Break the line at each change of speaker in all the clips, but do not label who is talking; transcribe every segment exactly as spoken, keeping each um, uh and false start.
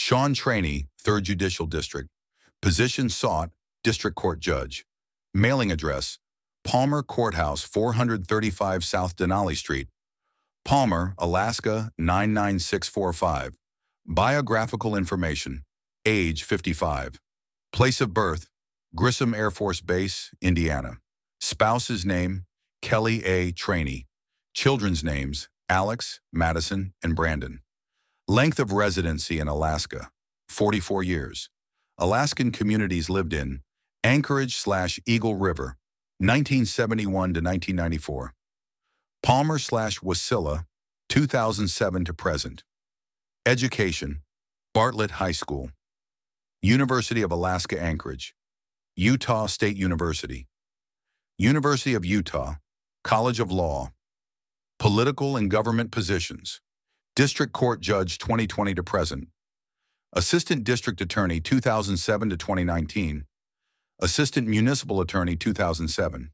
Sean Traney, third Judicial District. Position sought, District Court Judge. Mailing address, Palmer Courthouse, four thirty-five South Denali Street, Palmer, Alaska nine nine six four five. Biographical information, age fifty-five. Place of birth, Grissom Air Force Base, Indiana. Spouse's name, Kelly A. Traney. Children's names, Alex, Madison, and Brandon. Length of residency in Alaska, forty-four years. Alaskan communities lived in Anchorage slash Eagle River, nineteen seventy-one to nineteen ninety-four. Palmer slash Wasilla, two thousand seven to present. Education, Bartlett High School. University of Alaska Anchorage. Utah State University. University of Utah, College of Law. Political and government positions. District Court Judge twenty twenty to present. Assistant District Attorney two thousand seven to twenty nineteen. Assistant Municipal Attorney two thousand seven.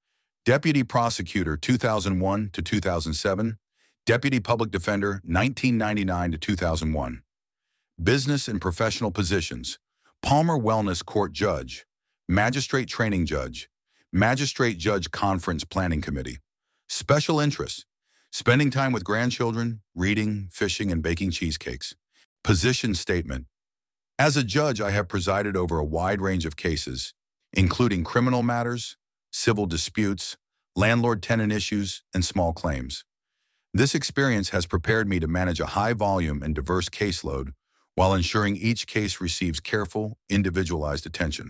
Deputy Prosecutor two thousand one to two thousand seven. Deputy Public Defender nineteen ninety-nine to two thousand one. Business and professional positions. Palmer Wellness Court Judge. Magistrate Training Judge. Magistrate Judge Conference Planning Committee. Special interests. Spending time with grandchildren, reading, fishing, and baking cheesecakes. Position statement. As a judge, I have presided over a wide range of cases, including criminal matters, civil disputes, landlord-tenant issues, and small claims. This experience has prepared me to manage a high volume and diverse caseload while ensuring each case receives careful, individualized attention.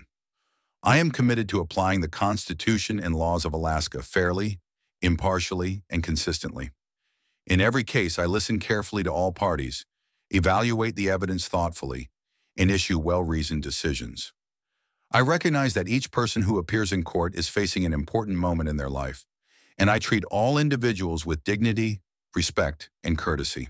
I am committed to applying the Constitution and laws of Alaska fairly, impartially, and consistently. In every case, I listen carefully to all parties, evaluate the evidence thoughtfully, and issue well-reasoned decisions. I recognize that each person who appears in court is facing an important moment in their life, and I treat all individuals with dignity, respect, and courtesy.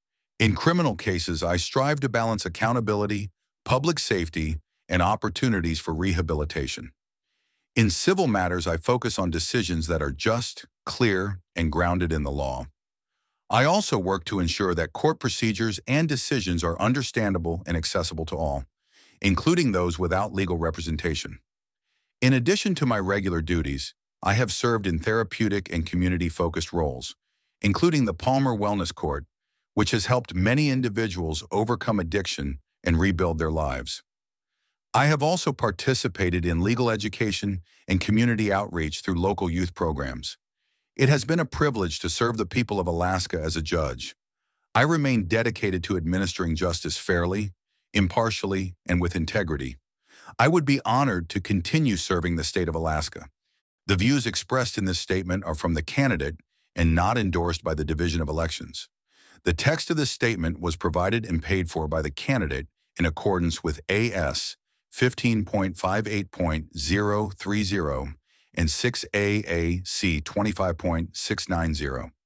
In criminal cases, I strive to balance accountability, public safety, and opportunities for rehabilitation. In civil matters, I focus on decisions that are just, clear, and grounded in the law. I also work to ensure that court procedures and decisions are understandable and accessible to all, including those without legal representation. In addition to my regular duties, I have served in therapeutic and community-focused roles, including the Palmer Wellness Court, which has helped many individuals overcome addiction and rebuild their lives. I have also participated in legal education and community outreach through local youth programs. It has been a privilege to serve the people of Alaska as a judge. I remain dedicated to administering justice fairly, impartially, and with integrity. I would be honored to continue serving the state of Alaska. The views expressed in this statement are from the candidate and not endorsed by the Division of Elections. The text of this statement was provided and paid for by the candidate in accordance with A S fifteen point fifty-eight point zero three zero and six A A C twenty-five point six nine zero.